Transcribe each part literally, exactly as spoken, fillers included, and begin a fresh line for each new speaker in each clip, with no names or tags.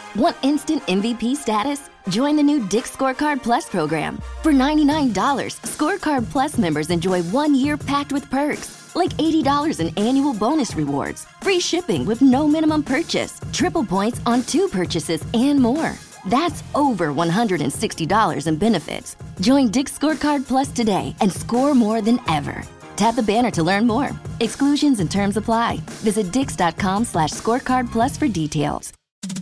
Want instant M V P status? Join the new Dick's Scorecard Plus program. For ninety-nine dollars, Scorecard Plus members enjoy one year packed with perks, like eighty dollars in annual bonus rewards, free shipping with no minimum purchase, triple points on two purchases, and more. That's over one hundred sixty dollars in benefits. Join Dick's Scorecard Plus today and score more than ever. Tap the banner to learn more. Exclusions and terms apply. Visit dix.com slash scorecard plus for details.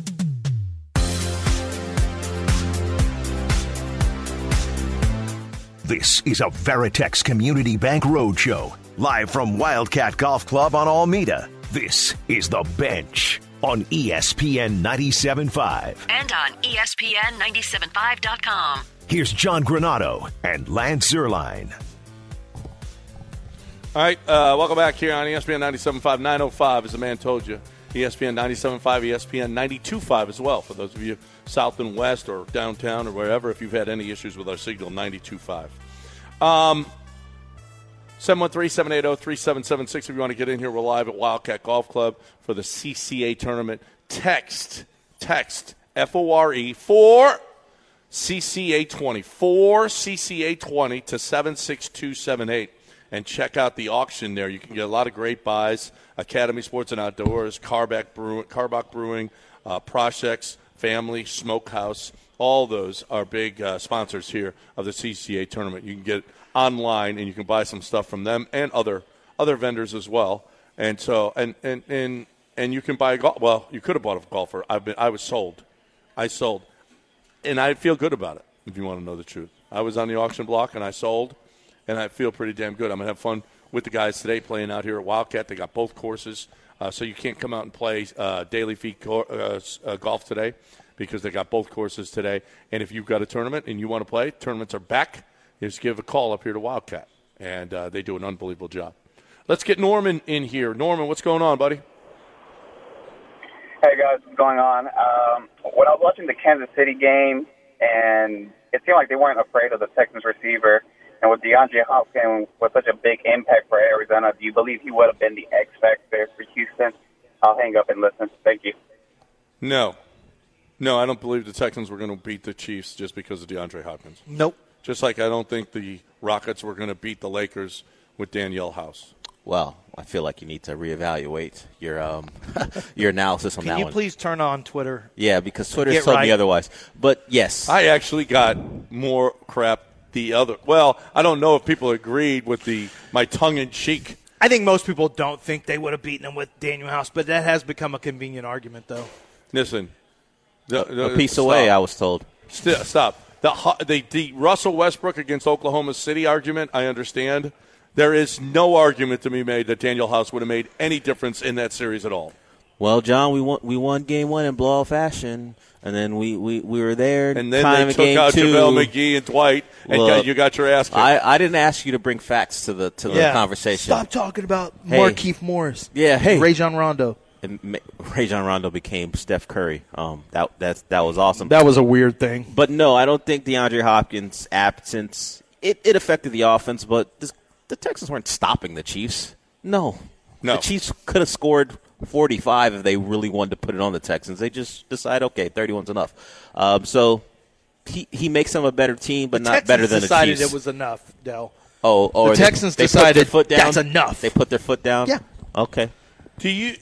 This is a Veritex Community Bank Roadshow, live from Wildcat Golf Club on Alameda. This is The Bench on E S P N ninety-seven point five.
And on E S P N ninety-seven point five dot com.
Here's John Granato and Lance Zierlein.
All right, uh, welcome back here on E S P N ninety-seven point five, nine oh five, as the man told you. E S P N ninety-seven point five, E S P N ninety-two point five as well, for those of you south and west or downtown or wherever, if you've had any issues with our signal, ninety-two point five. Um, seven one three, seven eight zero, three seven seven six if you want to get in here. We're live at Wildcat Golf Club for the C C A tournament. Text, text, F O R E, for C C A twenty, for C C A twenty to seven six two seven eight. And check out the auction there. You can get a lot of great buys. Academy Sports and Outdoors, Carbach Brewing, Carbach Brewing, uh, Prospects, Family, Smokehouse. All those are big uh, sponsors here of the C C A tournament. You can get it online, and you can buy some stuff from them and other other vendors as well. And so, and and and, and you can buy a golf. Well, you could have bought a golfer. I've been. I was sold. I sold, and I feel good about it. If you want to know the truth, I was on the auction block and I sold. And I feel pretty damn good. I'm going to have fun with the guys today playing out here at Wildcat. They got both courses, uh, so you can't come out and play uh, daily fee co- uh, uh, golf today because they got both courses today. And if you've got a tournament and you want to play, tournaments are back. Just give a call up here to Wildcat, and uh, they do an unbelievable job. Let's get Norman in here. Norman, what's going on, buddy?
Hey, guys, what's going on? Um, when I was watching the Kansas City game, and it seemed like they weren't afraid of the Texans receiver, and with DeAndre Hopkins with such a big impact for Arizona, do you believe he would have been the X factor for Houston? I'll hang up and listen. Thank you.
No. No, I don't believe the Texans were going to beat the Chiefs just because of DeAndre Hopkins.
Nope.
Just like I don't think the Rockets were going to beat the Lakers with Danielle House.
Well, I feel like you need to reevaluate your um, your analysis on
Can
that
you
one.
please turn on Twitter?
Yeah, because Twitter's
Get
told
right.
me otherwise. But, yes.
I actually got more crap the other. Well, I don't know if people agreed with the my tongue-in-cheek.
I think most people don't think they would have beaten him with Daniel House, but that has become a convenient argument, though.
Listen. The, the,
a piece
stop.
away, I was told.
Still, stop. The, the, the Russell Westbrook against Oklahoma City argument, I understand. There is no argument to be made that Daniel House would have made any difference in that series at all.
Well, John, we won, we won game one in blowout fashion, and then we, we, we were there.
And then
time
they
of
took
game
out
two.
JaVale McGee and Dwight, and
Look,
got, you got your ass kicked.
I, I didn't ask you to bring facts to the to the
yeah.
conversation.
Stop talking about
Hey.
Markieff Morris.
Yeah, hey.
Rajon Rondo.
And Rajon Rondo became Steph Curry. Um, that that that was awesome.
That was a weird thing.
But no, I don't think DeAndre Hopkins' absence it, it affected the offense. But this, the Texans weren't stopping the Chiefs. No,
no.
The Chiefs could have scored forty-five if they really wanted to put it on the Texans. They just decided, okay, thirty-one's enough. Um, so he he makes them a better team, but
the
not
Texans
better than the
decided
Chiefs.
it was enough, Del.
Oh, or
the
they,
Texans
they
decided
put their foot down?
that's enough.
They put their foot down.
Yeah.
Okay.
Do you?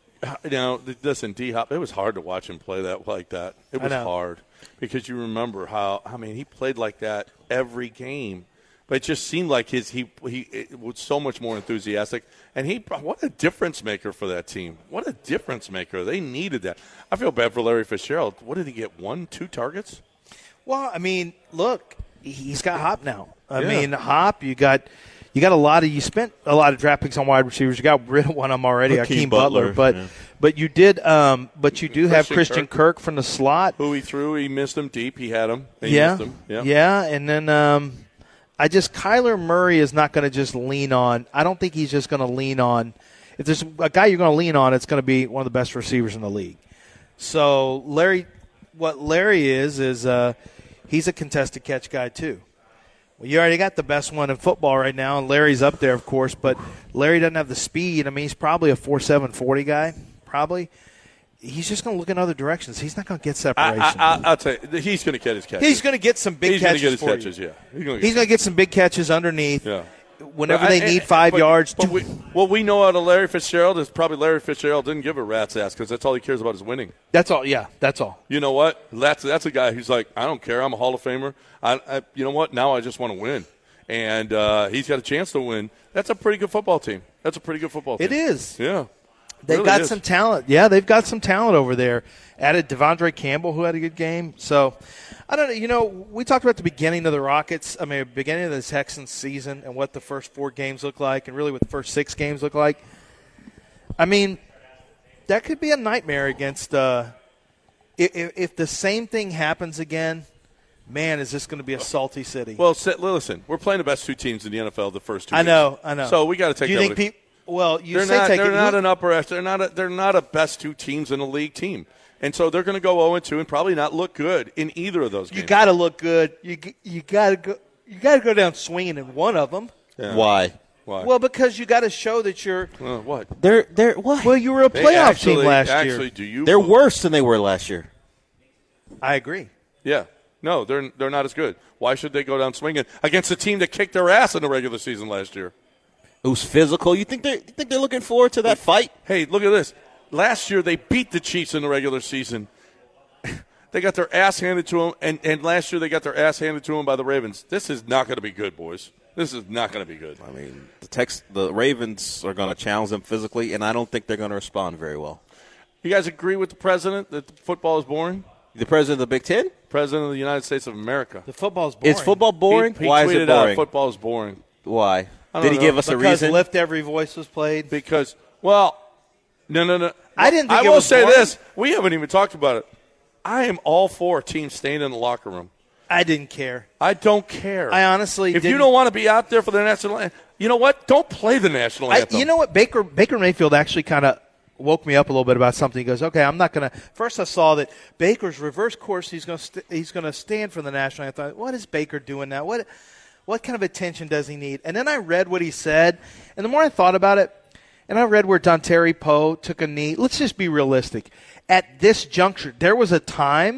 Now, listen, D Hop. It was hard to watch him play that like that. It was hard because you remember how. I mean, he played like that every game, but it just seemed like his he he it was so much more enthusiastic. And he, what a difference maker for that team. What a difference maker. They needed that. I feel bad for Larry Fitzgerald. What did he get? One, two targets?
Well, I mean, look, he's got Hop now. I
Yeah.
mean, Hop, you got. You got a lot of you spent a lot of draft picks on wide receivers. You got rid of one of them already,
Hakeem
Hakeem Butler,
Butler,
but
yeah.
but you did um, but you do have
Christian
Christian Kirk. Kirk from the slot.
Who he threw, he missed him deep. He had him. He
yeah,
missed him. Yeah,
yeah, and then um, I just Kyler Murray is not going to just lean on. I don't think he's just going to lean on. If there's a guy you're going to lean on, it's going to be one of the best receivers in the league. So Larry, what Larry is is uh, he's a contested catch guy too. Well, you already got the best one in football right now, and Larry's up there, of course, but Larry doesn't have the speed. I mean, he's probably a four seven forty guy, probably. he's just going to look in other directions. He's not going to get separation.
I, I, I, I'll tell you, he's going to get his catches.
He's going to get some big
he's
catches
He's
for
going to get his
you.
catches, yeah. He's going
to get, get some big catches underneath.
Yeah.
Whenever
but
they
I,
need
and,
five
but,
yards.
But we, what we know out of Larry Fitzgerald is probably Larry Fitzgerald didn't give a rat's ass because that's all he cares about is winning.
That's all. Yeah, that's all.
You know what? That's that's a guy who's like, I don't care. I'm a Hall of Famer. I, I you know what? Now I just want to win, and uh, he's got a chance to win. That's a pretty good football team. That's a pretty good football team.
It is.
Yeah.
They've
really
got
is.
some talent. Yeah, they've got some talent over there. Added Devondre Campbell, who had a good game. So, I don't know. You know, we talked about the beginning of the Rockets, I mean, beginning of the Texans season and what the first four games look like and really what the first six games look like. I mean, that could be a nightmare against uh, – if, if the same thing happens again, man, is this going to be a salty city.
Well, listen, we're playing the best two teams in the N F L the first two
I
games.
know, I know.
So we got to take
Do you
that
think
with
people – Well, you
they're
say
not,
take
they're
it.
not
Who,
an upper they're not a, they're not a best two teams in the league team, and so they're going to go oh and two and probably not look good in either of those games.
You got to look good. You you got to go. You got to go down swinging in one of them.
Yeah.
Why?
Why?
Well, because you got to show that you're.
Uh, what?
They're they're what?
Well, you were a
They
playoff
actually,
team last
actually,
year.
Do you?
They're worse than they were last year.
I agree.
Yeah. No, they're they're not as good. Why should they go down swinging against a team that kicked their ass in the regular season last year?
It was physical. You think they you think they're looking forward to that fight?
Hey, look at this. Last year they beat the Chiefs in the regular season. They got their ass handed to them, and, and last year they got their ass handed to them by the Ravens. This is not going to be good, boys. This is not going to be good.
I mean, the Tex, the Ravens are going to challenge them physically, and I don't think they're going to respond very well.
You guys agree with the president that football is boring?
The president of the Big Ten?
President of the United States of America.
The football's boring.
Is football boring?
He, he
Why
tweeted
is it boring?
out football is boring.
Why?
I
Did
don't
he
know.
give us a
because
reason?
Lift Every Voice was played.
Because, well, no, no, no.
I didn't think
I
it
will
was
say
boring.
this. We haven't even talked about it. I am all for teams staying in the locker room.
I didn't care.
I don't care.
I honestly
If you
didn't-
don't want to be out there for the national anthem, you know what? Don't play the national
I,
anthem.
you know what? Baker Baker Mayfield actually kind of woke me up a little bit about something. He goes, "Okay, I'm not going to." First, I saw that Baker's reverse course. He's going to st- he's going to stand for the national anthem. I thought, what is Baker doing now? What what kind of attention does he need? And then I read what he said, and the more I thought about it, and I read where Dontari Poe took a knee. Let's just be realistic. At this juncture, there was a time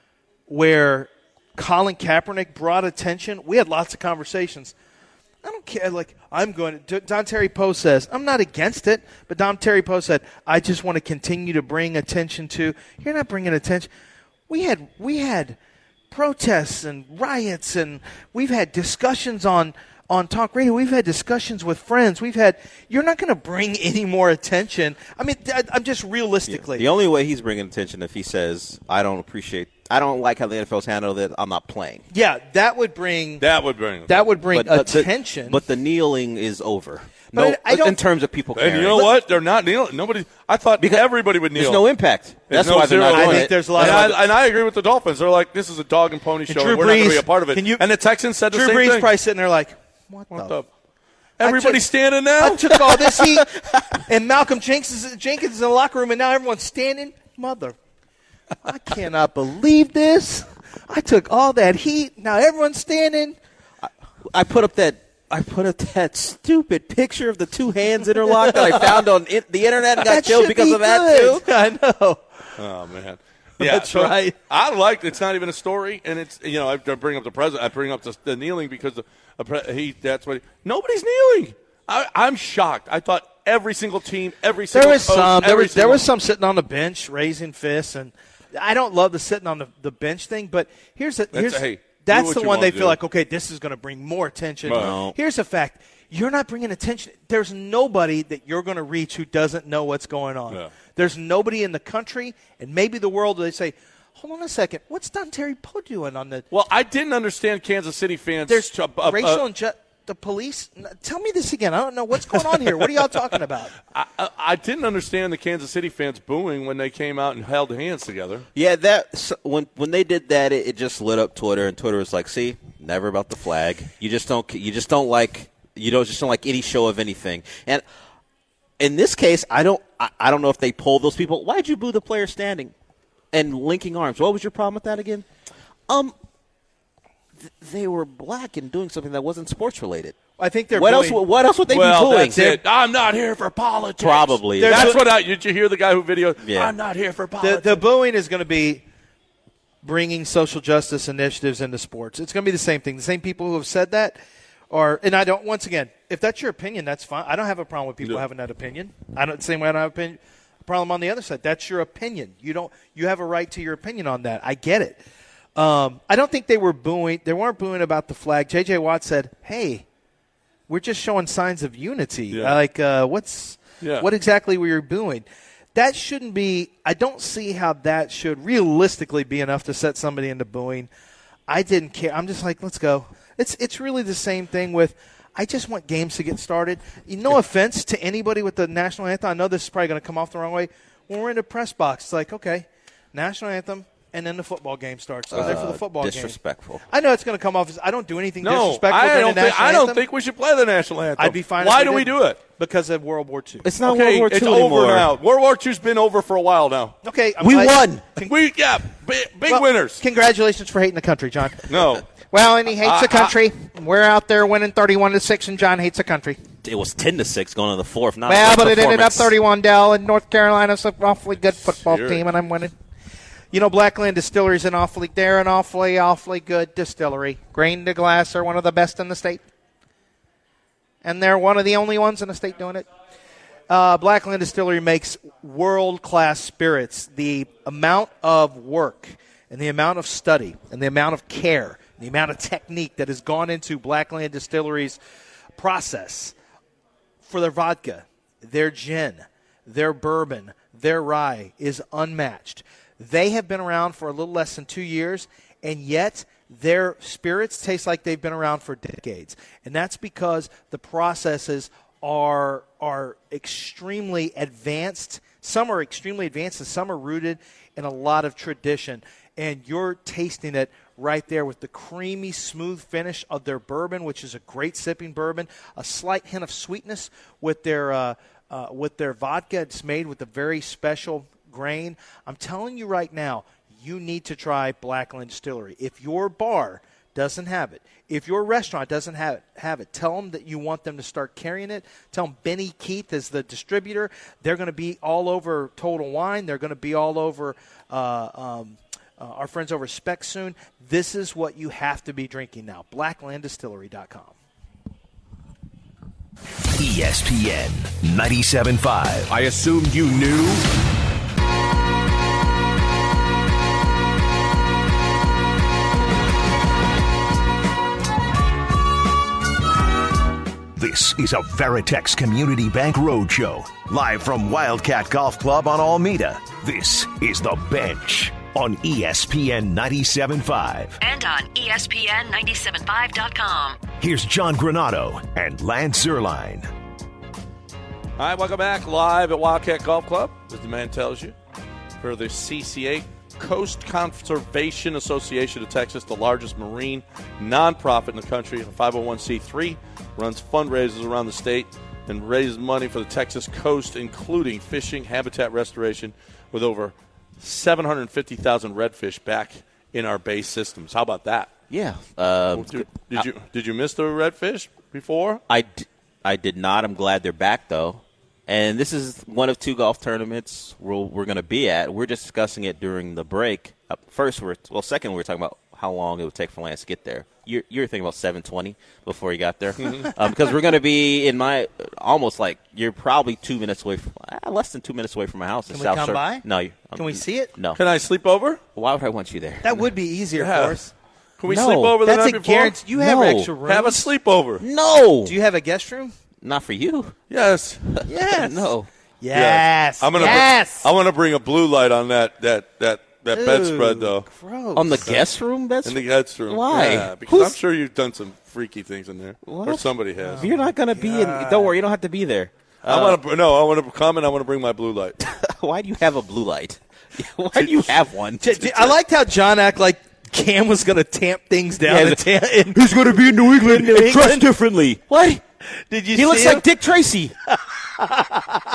where Colin Kaepernick brought attention. We had lots of conversations. I don't care. Like, I'm going to. Dontari Poe says, I'm not against it, but Dontari Poe said, I just want to continue to bring attention to. You're not bringing attention. We had we had protests and riots, and we've had discussions on, on talk radio. We've had discussions with friends. We've had. You're not going to bring any more attention. I mean, I, I'm just realistically.
The only way he's bringing attention if he says, I don't appreciate, I don't like how the N F L's handled it, I'm not playing.
Yeah, that would bring.
that would bring.
That would bring
But, uh, the-
attention.
but the kneeling is over.
But
No,
I- I don't-
in terms of people caring.
And you know what? They're not kneeling. Nobody. I thought
Because
everybody would kneel.
There's no impact.
There's
That's
no
why they're
zero.
not
I
doing
think
it.
there's a lot
and,
of
I, and I agree with the Dolphins. They're like, this is a dog and pony show.
Drew
And we're not going to
Brees-
be a part of it.
can you-
and the Texans said the
Drew
same
Brees
thing.
probably sitting there like, what,
What
the?
the? Everybody's
took-
standing now.
I took all this heat, and Malcolm Jenkins, Jenkins is in the locker room, and now everyone's standing. Mother, I cannot believe this. I took all that heat. Now everyone's standing.
I put up that I put up that stupid picture of the two hands interlocked that I found on it, the internet and got
That
killed
should
because
be
of that
good.
too.
I know.
Oh man, yeah,
That's
so
right.
I like. It's not even a story, and it's you know I bring up the president. I bring up the, the kneeling because the, a pre, he that's what he, nobody's kneeling. I, I'm shocked. I thought every single team, every single
There was
coach,
some. There
every
was there
single-
was some sitting on the bench raising fists, and I don't love the sitting on the, the bench thing. But here's the here's
a- hey, do
that's
what
the
you
one
wanna
they
do.
feel like. Okay, this is going to bring more attention.
No.
Here's the fact: you're not bringing attention. There's nobody that you're going to reach who doesn't know what's going on.
Yeah.
There's nobody in the country and maybe the world where they say, "Hold on a second, what's Dontari Poe doing on the?"
Well, I didn't understand Kansas City fans.
There's
uh, uh,
racial and ju- the police. Tell me this again. I don't know what's going on here. What are y'all talking about?
I, I, I didn't understand the Kansas City fans booing when they came out and held hands together.
Yeah, that so when when they did that, it, it just lit up Twitter, and Twitter was like, "See, never about the flag. You just don't. You just don't like. You don't just don't like any show of anything." And in this case, I don't. I, I don't know if they polled those people. Why'd you boo the player standing and linking arms? What was your problem with that again? Um, th- they were black and doing something that wasn't sports related.
I think they're
What
booing.
else? What else would they
well,
be booing?
that's it. I'm not here for politics.
Probably.
That's
There's
what I. Did you hear the guy who videoed?
Yeah.
I'm not here for
The,
politics.
the booing is going to be bringing social justice initiatives into sports. It's going to be the same thing. The same people who have said that are, and I don't. Once again, if that's your opinion, that's fine. I don't have a problem with people
No.
having that opinion. I don't. Same way I don't have opinion. Problem on the other side. That's your opinion. You don't. You have a right to your opinion on that. I get it. Um, I don't think they were booing. They weren't booing about the flag. J J. Watt said, "Hey, we're just showing signs of unity."
Yeah.
Like, uh, what's
Yeah.
what exactly were you booing? That shouldn't be. I don't see how that should realistically be enough to set somebody into booing. I didn't care. I'm just like, let's go. It's it's really the same thing with. I just want games to get started. No offense to anybody with the national anthem. I know this is probably going to come off the wrong way. When we're in the press box, it's like, okay, national anthem, and then the football game starts. We're there for the
Uh,
football game.
disrespectful.
I know it's going to come off as I don't do anything
no,
disrespectful
I
during
don't
the
think.
national
I don't
anthem.
think we should play the national anthem.
I'd be fine.
Why
if
do we
didn't.
do it?
Because of World War Two.
It's not
Okay,
World War Two
it's
anymore.
over now. World War Two's been over for a while now.
Okay, I'm
We
glad-
won.
Con-
We yeah, big, big
well,
winners.
Congratulations for hating the country, John.
No.
Well, and he hates
I-
the country. We're out there winning thirty-one to six, and John hates the country.
It was ten to six going to the fourth. Not a
Well,
great
but it ended up
performance.
thirty-one, Dell, and North Carolina's an awfully good football
Sure.
team, and I'm winning. You know, Blackland Distillery's an awfully, they're an awfully, awfully good distillery. Grain to glass are one of the best in the state. And they're one of the only ones in the state doing it. Uh, Blackland Distillery makes world-class spirits. The amount of work and the amount of study and the amount of care and the amount of technique that has gone into Blackland Distillery's process for their vodka, their gin, their bourbon, their rye is unmatched. They have been around for a little less than two years, and yet their spirits taste like they've been around for decades. And that's because the processes are are extremely advanced. Some are extremely advanced, and some are rooted in a lot of tradition. And you're tasting it right there with the creamy, smooth finish of their bourbon, which is a great sipping bourbon, a slight hint of sweetness with their uh, uh, with their vodka. It's made with a very special grain. I'm telling you right now, you need to try Blackland Distillery. If your bar doesn't have it, if your restaurant doesn't have it, have it, tell them that you want them to start carrying it. Tell them Benny Keith is the distributor. They're going to be all over Total Wine. They're going to be all over uh, um, uh, our friends over Spec soon. This is what you have to be drinking now. blackland distillery dot com.
E S P N ninety-seven point five.
I assumed you knew.
This is a Veritex Community Bank Roadshow, live from Wildcat Golf Club on Alameda. This is The Bench on E S P N ninety-seven point five.
And on E S P N ninety-seven five dot com.
Here's John Granado and Lance Zierlein.
All right, welcome back live at Wildcat Golf Club, as the man tells you, for the C C A, Coast Conservation Association of Texas, the largest marine nonprofit in the country, a five oh one c three, runs fundraisers around the state and raises money for the Texas coast, including fishing, habitat restoration, with over seven hundred fifty thousand redfish back in our bay systems. How about that?
Yeah. Um,
Did, did you did you miss the redfish before?
I, d- I did not. I'm glad they're back, though. And this is one of two golf tournaments we're, we're going to be at. We're just discussing it during the break. Uh, first, we're well, second, we were talking about how long it would take for Lance to get there. You're, you're thinking about seven twenty before he got there. um, because we're going to be in my almost like you're probably two minutes away from uh, less than two minutes away from my house.
Can
in
we
South
come
Sur-
by?
No. You, um,
Can we see it?
No.
Can I sleep over?
Why would I want you there?
That would be easier
Yeah.
for us.
Can we
No,
sleep over the
That's
night
a
before?
guarantee. You have
No.
extra room.
Have a sleepover.
No.
Do you have a guest room?
Not for you.
Yes.
Yes.
No.
Yes.
I'm gonna.
Yes.
Br- I want to bring a blue light on that that that that
Ooh,
bedspread though.
Gross.
On the guest room? That's
In the guest room.
Why?
Yeah, because
Who's-
I'm sure you've done some freaky things in there, or
What?
somebody has.
You're not going to be in. Don't worry. You don't have to be there.
I want to. No, I want to come and I want to bring my blue light.
Why do you have a blue light? Why do you have one?
J- J- I liked how John acted like Cam was going to tamp things down.
Yeah,
and
the-
ta- and-
Who's going to be in New England?
New England?
differently. What?
Did you
He
see
looks
him?
like Dick Tracy.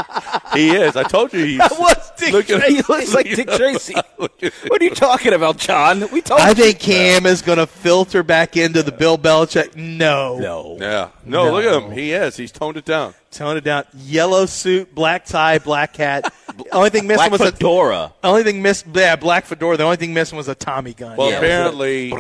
He is. I told you he's.
That was Dick
Look at-
Tracy. He looks like Dick Tracy. What are you talking about, John? We told
I
you.
think Cam is going to filter back into the Bill Belichick. No.
No.
Yeah. No,
No.
look at him. He is. He's toned it down.
Tone it down. Yellow suit, black tie, black hat. Only thing missing
Black
was
fedora.
a only thing missed. Yeah, black fedora. The only thing missing was a Tommy gun.
Well,
Yeah.
apparently,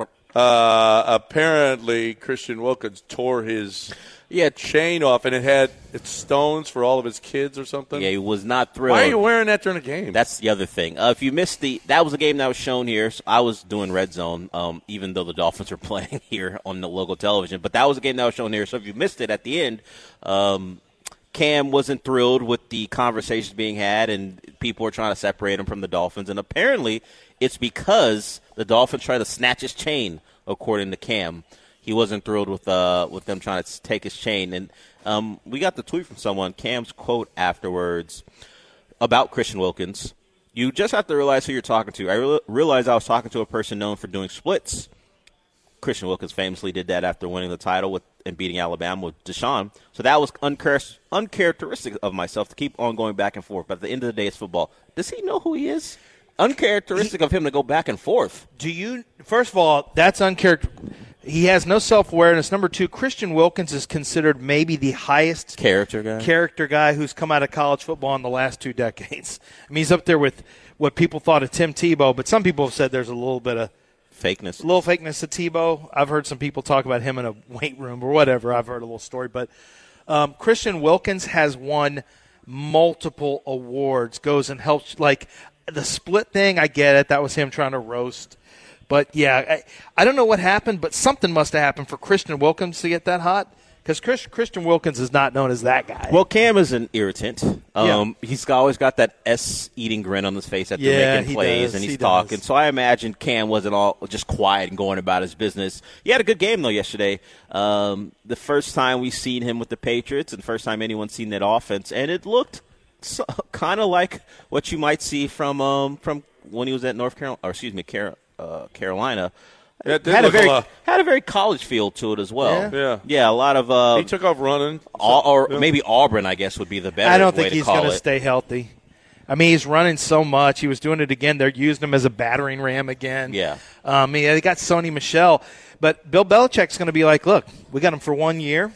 uh, apparently Christian Wilkins tore his
Yeah,
chain off, and it had it's stones for all of his kids or something.
Yeah, he was not thrilled.
Why are you wearing that during a game?
That's the other thing. Uh, if you missed the, that was a game that was shown here. So I was doing Red Zone, um, even though the Dolphins are playing here on the local television. But that was a game that was shown here. So if you missed it at the end, um, Cam wasn't thrilled with the conversations being had, and people were trying to separate him from the Dolphins. And apparently, it's because the Dolphins tried to snatch his chain, according to Cam. He wasn't thrilled with uh, with them trying to take his chain. And um, we got the tweet from someone, Cam's quote afterwards about Christian Wilkins. You just have to realize who you're talking to. I re- realized I was talking to a person known for doing splits. Christian Wilkins famously did that after winning the title with and beating Alabama with Deshaun. So that was unchar- uncharacteristic of myself to keep on going back and forth. But at the end of the day, it's football. Does he know who he is? Uncharacteristic he, of him to go back and forth.
Do you? First of all, that's uncharacteristic. He has no self-awareness. Number two, Christian Wilkins is considered maybe the highest
character guy
character guy who's come out of college football in the last two decades. I mean, he's up there with what people thought of Tim Tebow, but some people have said there's a little bit of
fakeness.
A little fakeness to Tebow. I've heard some people talk about him in a weight room or whatever. I've heard a little story. But um, Christian Wilkins has won multiple awards, goes and helps. Like the split thing, I get it. That was him trying to roast. But, yeah, I, I don't know what happened, but something must have happened for Christian Wilkins to get that hot. Because Chris, Christian Wilkins is not known as that guy.
Well, Cam is an irritant. Um,
yeah.
He's always got that S-eating grin on his face after
yeah,
making plays,
does.
and he's
he
talking.
Does.
So I imagine Cam wasn't all just quiet and going about his business. He had a good game, though, yesterday. Um, the first time we seen him with the Patriots and the first time anyone's seen that offense. And it looked so, kind of like what you might see from um, from when he was at North Carolina, or excuse me, Car- uh, Carolina.
Yeah, it did
had a
look
very
a lot.
had a very college feel to it as well.
Yeah, yeah,
yeah a lot of. Uh,
he took off running,
all, or
yeah.
maybe Auburn, I guess, would be the better.
I don't
way
think
to
he's
call
going to
it.
stay healthy. I mean, he's running so much. He was doing it again. They're using him as a battering ram again.
Yeah.
Um, I mean, they got Sony Michel, but Bill Belichick's going to be like, look, we got him for one year.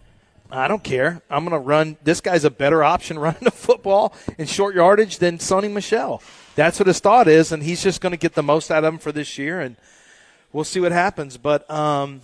I don't care. I'm going to run. This guy's a better option running the football in short yardage than Sony Michel. That's what his thought is, and he's just going to get the most out of him for this year, and we'll see what happens. But um,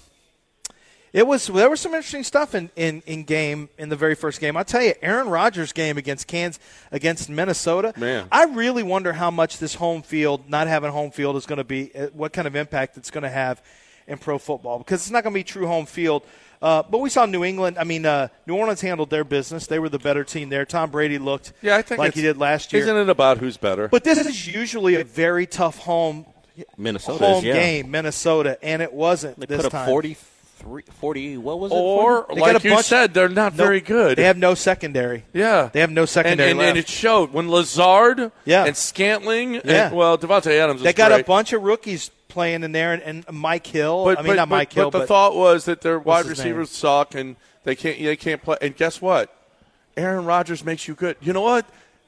it was there was some interesting stuff in, in, in game in the very first game. I'll tell you, Aaron Rodgers' game against Kansas against Minnesota.
Man.
I really wonder how much this home field, not having home field, is going to be. What kind of impact it's going to have in pro football, because it's not going to be true home field. Uh, but we saw New England. I mean, uh, New Orleans handled their business. They were the better team there. Tom Brady looked
yeah, I think
like he did last year.
Isn't it about who's better?
But this is usually a very tough home
Minnesota
home
yeah.
game, Minnesota, and it wasn't
They
this
put up
time.
forty-three, forty, what was it?
Or,
They
like
got a
you
bunch-
said, they're not
No,
very good.
They have no secondary.
yeah.
They have no secondary
and, and, and
left.
it showed when Lazard
Yeah.
and Scantling,
Yeah.
and, well, Devontae Adams
They
is
got
great.
a bunch of rookies playing in there, and, and Mike Hill.
But,
I mean,
but,
not
but,
Mike Hill,
but the
but
thought was that their wide
his
receivers suck and they can't they can't play. And guess what? Aaron Rodgers makes you good. You know what?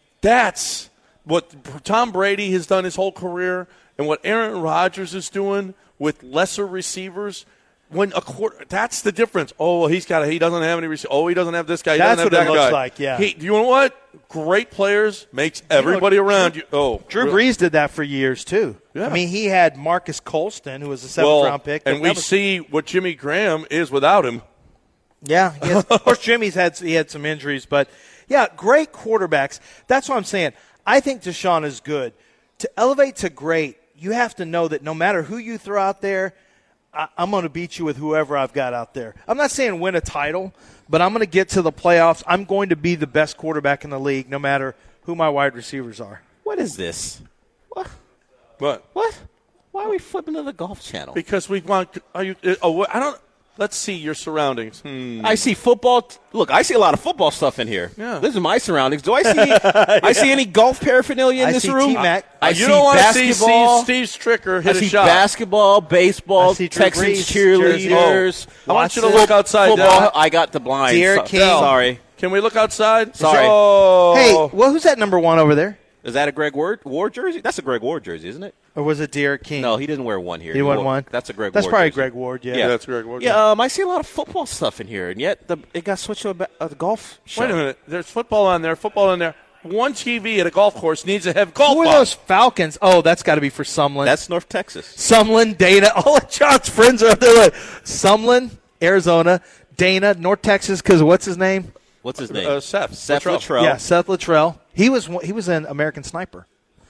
That's what Tom Brady has done his whole career, and what Aaron Rodgers is doing with lesser receivers. When a quarter, that's the difference. Oh, well, he's got a, he doesn't have any receivers. Oh, he doesn't have this guy. He
That's
doesn't
what
have
it
that
looks
guy.
like, yeah.
He, you know what? Great players makes everybody around you. Oh,
Drew
really?
Brees did that for years too.
Yeah.
I mean, he had Marcus Colston, who was a seventh
well,
round pick,
and
but
we
that was-
see what Jimmy Graham is without him.
Yeah, he has, of course, Jimmy's had he had some injuries, but yeah, great quarterbacks. That's what I'm saying. I think Deshaun is good. To elevate to great, you have to know that no matter who you throw out there, I, I'm going to beat you with whoever I've got out there. I'm not saying win a title, but I'm going to get to the playoffs. I'm going to be the best quarterback in the league, no matter who my wide receivers are.
What is this? What?
What?
What? Why are we flipping to the Golf Channel?
Because we want. Are you? Oh, I don't. Let's see your surroundings. Hmm.
I see football. T- Look, I see a lot of football stuff in here.
Yeah.
This is my surroundings. Do I see? I see any golf paraphernalia in
I
this
see
room?
T-Mac.
I
you
see
don't want to see
basketball.
Steve, Steve Stricker
I
hit a
see
shot.
basketball, baseball,
I see Drew
Texans
Brees, jersey.
cheerleaders.
Oh, I want you to
Watson.
look outside.
Football.
Down.
I got the blinds.
Deer
So-
King.
Sorry.
Can we look outside?
Sorry.
Oh.
Hey, well, who's that number one over there?
Is that a Greg Ward, Ward jersey? That's a Greg Ward jersey, isn't it?
Or was it Derek King?
No, he didn't wear one here.
He won
wore,
one?
That's a Greg
That's
Ward
probably
jersey.
Greg Ward, yeah.
Yeah, that's Greg Ward.
Yeah, um, I see a lot of football stuff in here, and yet the, it got switched to a, ba- a golf show.
Wait a minute. There's football on there, football in there. One T V at a golf course needs to have golf
Who are
balls.
those Falcons? Oh, that's got to be for Sumlin.
That's North Texas.
Sumlin, Dana. All of John's friends are up there. Like, Sumlin, Arizona, Dana, North Texas, because what's his name?
What's his name?
Uh, Seth.
Seth
Luttrell.
Luttrell.
Yeah, Seth Luttrell. He was he was an American Sniper.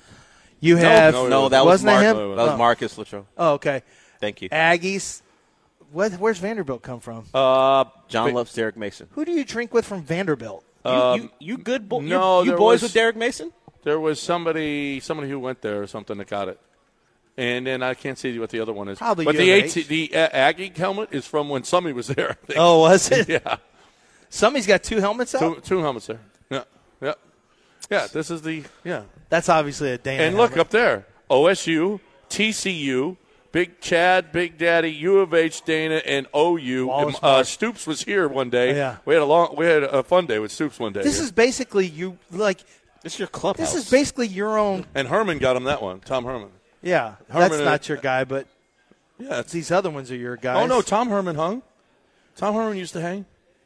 You have
no,
No, that was
wasn't it
Mark,
him?
That was
Oh.
Marcus Luttrell.
Oh, okay.
Thank you.
Aggies. What, where's Vanderbilt come from?
Uh,
John
but-
loves Derek Mason.
Who do you drink with from Vanderbilt?
You,
Um,
you, you good bo-
no,
you, you
there
boys
was-
with Derek Mason?
There was somebody somebody who went there or something that got it. And then I can't see what the other one is.
Probably
But
U
the
of
AT,
H.
the uh, Aggie helmet is from when Summy was there. I think.
Oh, was it?
yeah.
Somebody's got two helmets up?
Two, two helmets there. Yeah. Yeah. Yeah, this is the, yeah.
That's obviously a Dana
And look
helmet.
up there. O S U, T C U, Big Chad, Big Daddy, U of H, Dana, and O U.
Wallace
Uh,
Mark.
Stoops was here one day.
Yeah.
We had a long, we had a fun day with Stoops one day.
This
here.
is basically you, like,
This is your clubhouse.
this is basically your own.
and Herman got him that one. Tom Herman.
Yeah,
Herman
that's
and-
not your guy, but
Yeah. It's,
these other ones are your guys.
oh no, Tom Herman hung. Tom Herman used to hang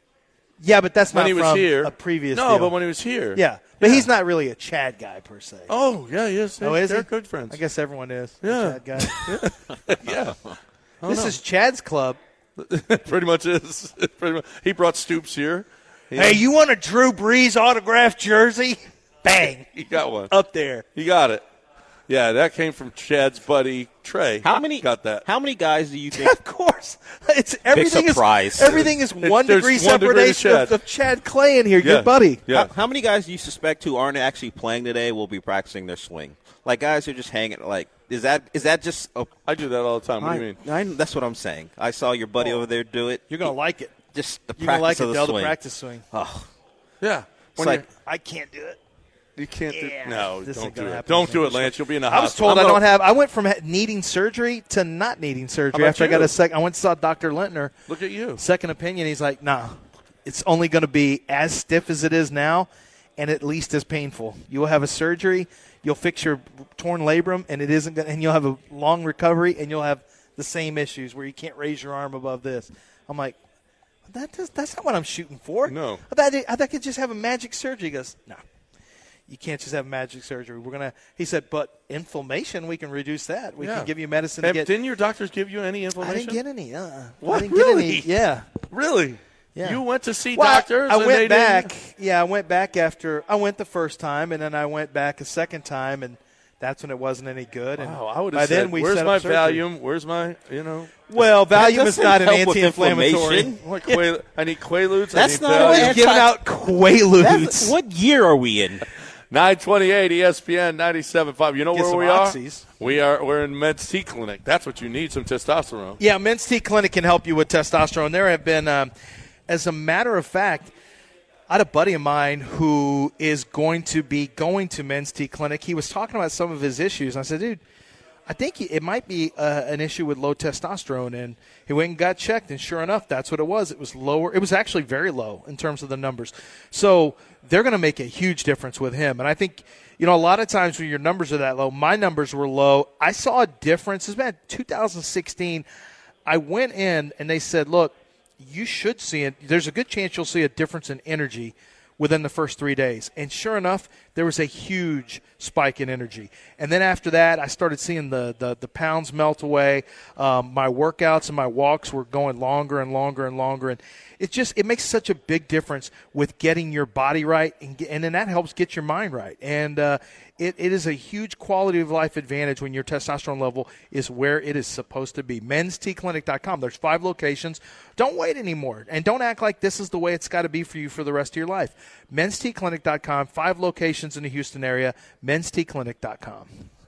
Yeah, but that's
when
not
he was
from
here.
a previous
No,
deal.
but when he was here.
Yeah, but
Yeah.
he's not really a Chad guy per se.
Oh yeah, he is.
Oh, is
They're
he?
good friends.
I guess everyone is. a
Yeah.
Chad guy.
yeah.
This is Chad's club.
Pretty much is. Pretty much. He brought Stoops here. He,
Hey, you want a Drew Brees autographed jersey? Bang,
he got one.
up there.
He got it. Yeah, that came from Chad's buddy Trey.
How many
got that?
How many guys do you think?
Of course, it's everything
surprise.
is everything is one
there's
degree
one degree to
separation of,
Chad.
of Chad Clay in here,
Yeah.
your buddy.
Yeah.
How, how many guys do you suspect who aren't actually playing today will be practicing their swing? Like guys who are just hanging. Like is that is that just? A,
I do that all the time. What
I,
do you mean?
I, that's what I'm saying. I saw your buddy over there do it.
You're gonna like it.
Just the
You're gonna like
practice
it.
of the
Dell,
swing.
the practice swing.
Oh,
Yeah.
it's
When
like
you're-
I can't do it.
you can't
Yeah.
do No,
This
don't
ain't
do
gonna
it.
happen
Don't
again.
do it, Lance. You'll be in the
I was
hospital.
told
I'm
I
gonna-
don't have. I went from ha- needing surgery to not needing surgery
How
after I
about
got
you?
a second. I went and saw Doctor Lintner.
Look at you.
Second opinion. He's like, nah, it's only going to be as stiff as it is now, and at least as painful. You will have a surgery. You'll fix your torn labrum, and it isn't. Gonna, and you'll have a long recovery, and you'll have the same issues where you can't raise your arm above this. I'm like, that does, that's not what I'm shooting for.
No.
I thought, I thought I could just have a magic surgery. He goes, no. You can't just have magic surgery. We're gonna. He said, but inflammation, we can reduce that. We
Yeah.
can give you medicine
Have-
to get.
Didn't your doctors give you any
I
inflammation?
didn't get any. Uh,
What?
I didn't
Really?
get any. Yeah.
Really?
Yeah.
You went to see
Well,
doctors?
I
and
went
they
back.
Didn't?
Yeah, I went back after I went the first time, and then I went back a second time, and that's when it wasn't any good. And
Wow, I would
by
have said,
then we
where's
set
my
up surgery.
Valium? Where's my, you know?
Well, Valium is
doesn't
not an
help with
anti-inflammatory.
inflammation.
What, Quail- I need Quaaludes.
That's
I need
not
Valium.
an
He's giving out Quaaludes.
That's- what year are we in?
nine twenty-eight E S P N ninety-seven point five. You know
Get
where
some
we
oxys.
are? We are we're in Men's T Clinic. That's what you need, some testosterone.
Yeah, Men's T Clinic can help you with testosterone. There have been, um, as a matter of fact, I had a buddy of mine who is going to be going to Men's T Clinic. He was talking about some of his issues. I said, dude, I think it might be uh, an issue with low testosterone. And he went and got checked, and sure enough, that's what it was. It was lower. It was actually very low in terms of the numbers. So they're going to make a huge difference with him. And I think, you know, a lot of times when your numbers are that low, my numbers were low. I saw a difference. It's been two thousand sixteen. I went in, and they said, look, you should see it. There's a good chance you'll see a difference in energy within the first three days. And sure enough, there was a huge spike in energy. And then after that, I started seeing the, the, the pounds melt away. Um, my workouts and my walks were going longer and longer and longer. And it just it makes such a big difference with getting your body right, and, get, and then that helps get your mind right. And uh, it, it is a huge quality of life advantage when your testosterone level is where it is supposed to be. mens t clinic dot com. There's five locations. Don't wait anymore. And don't act like this is the way it's got to be for you for the rest of your life. mens t clinic dot com. Five locations in the Houston area. mens t clinic dot com.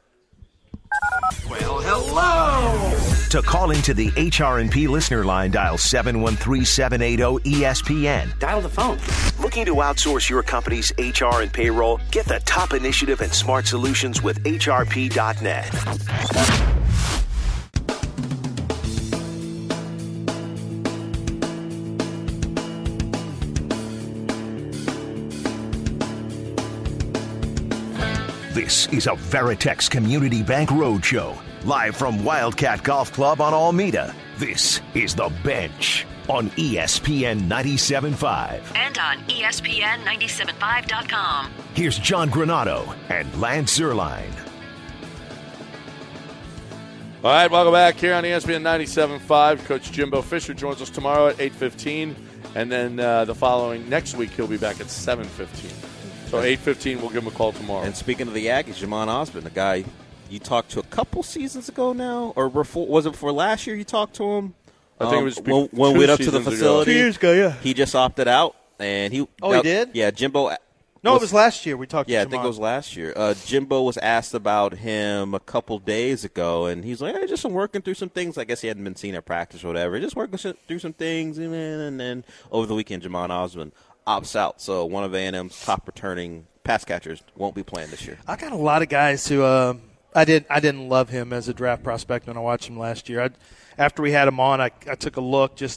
Well, hello. To call into the H R and P listener line, dial seven one three, seven eight zero, E S P N.
Dial the phone.
Looking to outsource your company's H R and payroll? Get the top initiative and smart solutions with H R P dot net. This is a Veritex Community Bank Roadshow, live from Wildcat Golf Club on Alameda. This is The Bench on E S P N ninety-seven point five.
And on E S P N ninety-seven five dot com.
Here's John Granato and Lance Zierlein.
All right, welcome back here on E S P N ninety-seven point five. Coach Jimbo Fisher joins us tomorrow at eight fifteen, and then uh, the following next week he'll be back at seven fifteen. So eight fifteen, we'll give him a call tomorrow.
And speaking of the Aggies, Jamon Osborne, the guy you talked to a couple seasons ago now, or before, was it for last year you talked to him?
I think um, it was
when, when we went up to the facility.
Two years ago, yeah.
He just opted out, and he.
Oh, he did?
Yeah, Jimbo.
No, was, it was last year we talked
yeah,
to
I think
Jamon.
it was last year. Uh, Jimbo was asked about him a couple days ago, and he's like, hey, just I'm working through some things. I guess he hadn't been seen at practice or whatever. Just working through some things, and then, and then over the weekend, Jamon Osborne opts out. So one of A and M's top returning pass catchers won't be playing this year.
I got a lot of guys who uh, I didn't I didn't love him as a draft prospect when I watched him last year. I, after we had him on, I, I took a look. Just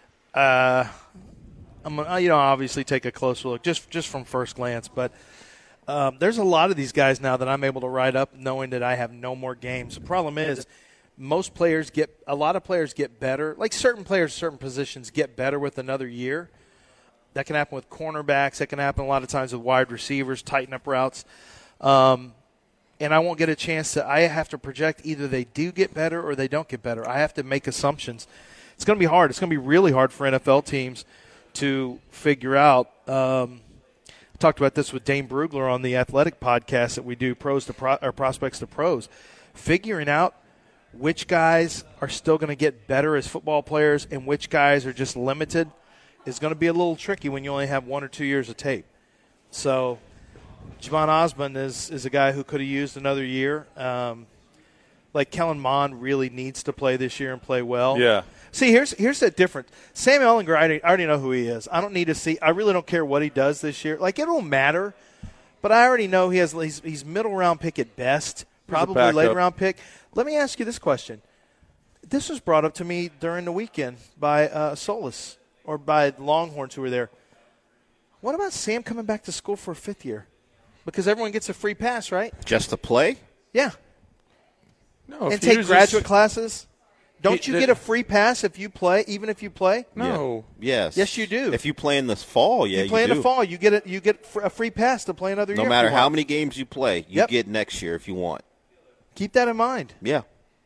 uh, I'm gonna, you know obviously take a closer look just just from first glance, but um, there's a lot of these guys now that I'm able to write up knowing that I have no more games. The problem is most players get a lot of players get better. Like certain players, certain positions get better with another year. That can happen with cornerbacks. That can happen a lot of times with wide receivers, tighten up routes. Um, and I won't get a chance to – I have to project either they do get better or they don't get better. I have to make assumptions. It's going to be hard. It's going to be really hard for N F L teams to figure out. Um, I talked about this with Dane Brugler on the Athletic podcast that we do, pros to pro, or prospects to pros, figuring out which guys are still going to get better as football players and which guys are just limited is going to be a little tricky when you only have one or two years of tape. So Jamon Osborne is, is a guy who could have used another year. Um, like Kellen Mond really needs to play this year and play well.
Yeah.
See, here's here's the difference. Sam Ehlinger, I already, I already know who he is. I don't need to see. I really don't care what he does this year. Like, it won't matter. But I already know he has. He's, he's middle round pick at best, probably late round pick. Let me ask you this question. This was brought up to me during the weekend by uh, Solis. Or by Longhorns who were there. What about Sam coming back to school for a fifth year? Because everyone gets a free pass, right?
Just to play?
Yeah.
No,
and take graduate classes? Don't
he,
you get a free pass if you play, even if you play?
No.
Yeah. Yes.
Yes, you do.
If you play in the fall, yeah,
you play
you
in
do.
the fall, you get a, you get a free pass to play another
no
year.
No matter how many games you play, you
yep.
get next year if you want.
Keep that in mind.
Yeah.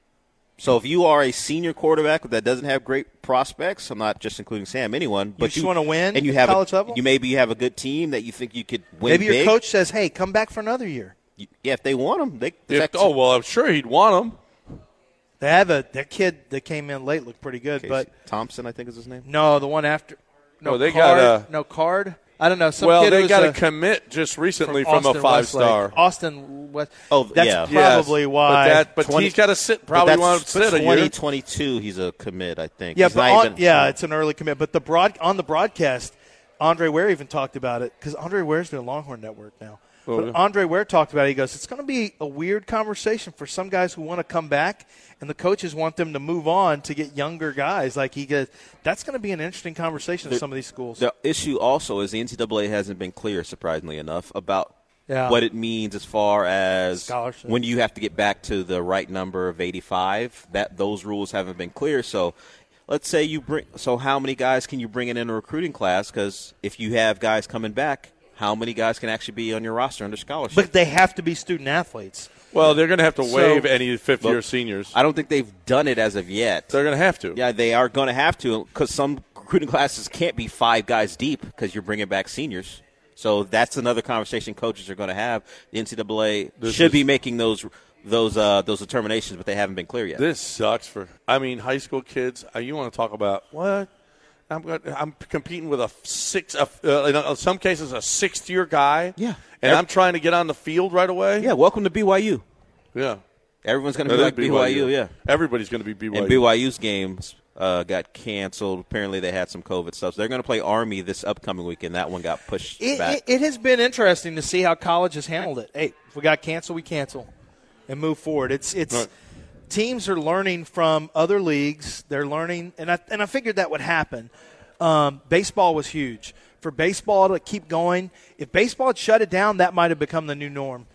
So if you are a senior quarterback that doesn't have great prospects, I'm not just including Sam, anyone, but
you just
you
want to win
and you have
college
a,
level?
You maybe have a good team that you think you could win
Maybe your
big.
coach says, hey, come back for another year.
You, yeah, if they want them. They,
if, oh, well, I'm sure he'd want them.
They have a that kid that came in late looked pretty good.
Casey
but
Thompson, I think is his name.
No, the one after. No,
oh, they
card,
got a,
no card. I don't know. Some
well,
kid
they got
a,
a commit just recently
from,
from a five-star.
Austin West.
Oh,
that's
yeah.
probably
yes.
why.
But, that, but
twenty,
he's got to sit. Probably want to sit a year.
twenty twenty-two, he's a commit, I think.
Yeah,
he's
but
not
on,
even,
yeah, it's an early commit. But the broad on the broadcast, Andre Ware even talked about it because Andre Ware's doing Longhorn Network now.
Oh,
but
yeah.
Andre Ware talked about it. He goes, it's going to be a weird conversation for some guys who want to come back, and the coaches want them to move on to get younger guys. Like he goes, that's going to be an interesting conversation
the,
in some of these schools.
The issue also is the N C double A hasn't been clear, surprisingly enough, about
yeah.
what it means as far as
Scholarship.
when you have to get back to the right number of eighty-five. That those rules haven't been clear. So let's say you bring – so how many guys can you bring in in a recruiting class? Because if you have guys coming back, how many guys can actually be on your roster under scholarship?
But they have to be student athletes.
Well, they're going to have to
So-
waive any fifth-year
Look,
seniors.
I don't think they've done it as of yet.
They're going to have to.
Yeah, they are going to have to because some recruiting classes can't be five guys deep because you're bringing back seniors. So that's another conversation coaches are going to have. The N C double A
This
should
is-
be making those those uh, those determinations, but they haven't been clear yet.
This sucks for – I mean, high school kids, uh, you want to talk about what? I'm going I'm competing with a six, uh, in some cases, a sixth-year guy.
Yeah.
And I'm trying to get on the field right away.
Yeah, welcome to B Y U.
Yeah.
Everyone's going to
That
be
is
like B Y U, yeah.
Everybody's going to be B Y U.
And B Y U's games uh, got canceled. Apparently they had some COVID stuff. So they're going to play Army this upcoming weekend. That one got pushed
It,
back.
it, it has been interesting to see how college has handled it. Hey, if we got cancel, we cancel and move forward. It's it's
Right.
Teams are learning from other leagues. They're learning, and I and I figured that would happen. Um, baseball was huge. For baseball to keep going, if baseball had shut it down, that might have become the new norm.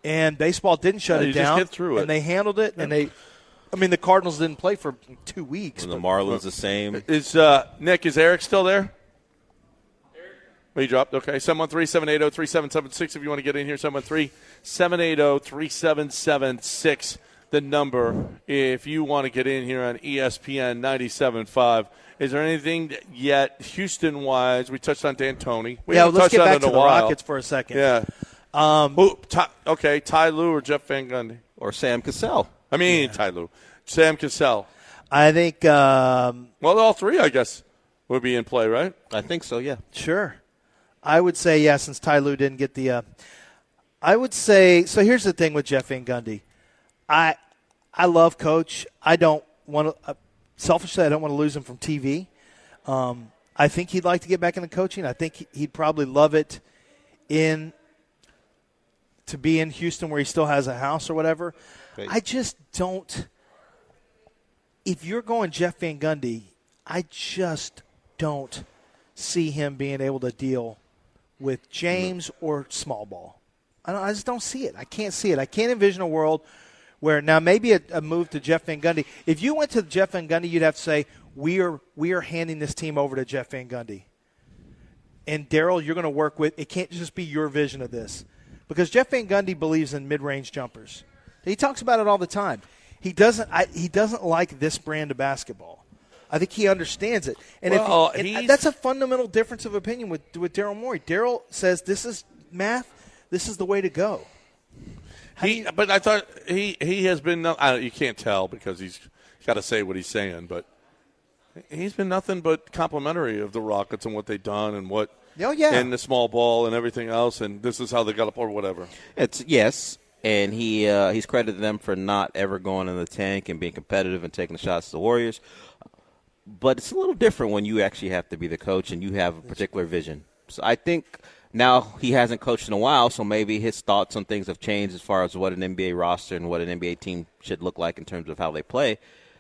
and baseball didn't shut
Yeah,
it
you just
down.
get through it.
And they handled it, and they – I mean, the Cardinals didn't play for two weeks.
And the
but-
Marlins the same.
Is uh, Nick, is Eric still there? Oh, he dropped. Okay. seven one three, seven eight zero, three seven seven six if you want to get in here. seven one three, seven eight zero, three seven seven six, the number if you want to get in here on E S P N ninety-seven point five. Is there anything yet Houston-wise? We touched on D'Antoni. We
yeah,
haven't
let's
touched
get
on
back
it
to
in a
the
while.
Rockets for a second.
Yeah.
Um,
Who, Ty, okay, Ty Lue or Jeff Van Gundy?
Or Sam Cassell.
I mean, Ty Lue. Sam Cassell.
I think um, –
Well, all three, I guess, would be in play, right?
I think so, yeah.
Sure. I would say, yeah, since Ty Lue didn't get the uh, – I would say – so here's the thing with Jeff Van Gundy. I I love Coach. I don't want to uh, – selfishly, I don't want to lose him from T V. Um, I think he'd like to get back into coaching. I think he'd probably love it in – to be in Houston where he still has a house or whatever.
Great.
I just don't – if you're going Jeff Van Gundy, I just don't see him being able to deal – with James or small ball. I, don't, I just don't see it. I can't see it. I can't envision a world where now maybe a, a move to Jeff Van Gundy. If you went to Jeff Van Gundy, you'd have to say, we are we are handing this team over to Jeff Van Gundy. And, Daryl, you're going to work with – it can't just be your vision of this. Because Jeff Van Gundy believes in mid-range jumpers. He talks about it all the time. He doesn't I, He doesn't like this brand of basketball. I think he understands it. And,
well,
if he, and
he's,
that's a fundamental difference of opinion with, with Daryl Morey. Daryl says this is math, this is the way to go.
He, you, but I thought he, he has been – you can't tell because he's got to say what he's saying, but he's been nothing but complimentary of the Rockets and what they've done and what
oh, yeah.
– and the small ball and everything else, and this is how they got up or whatever.
It's yes, and he uh, he's credited them for not ever going in the tank and being competitive and taking the shots to the Warriors. But it's a little different when you actually have to be the coach and you have a particular vision. So I think now he hasn't coached in a while, so maybe his thoughts on things have changed as far as what an N B A roster and what an N B A team should look like in terms of how they play.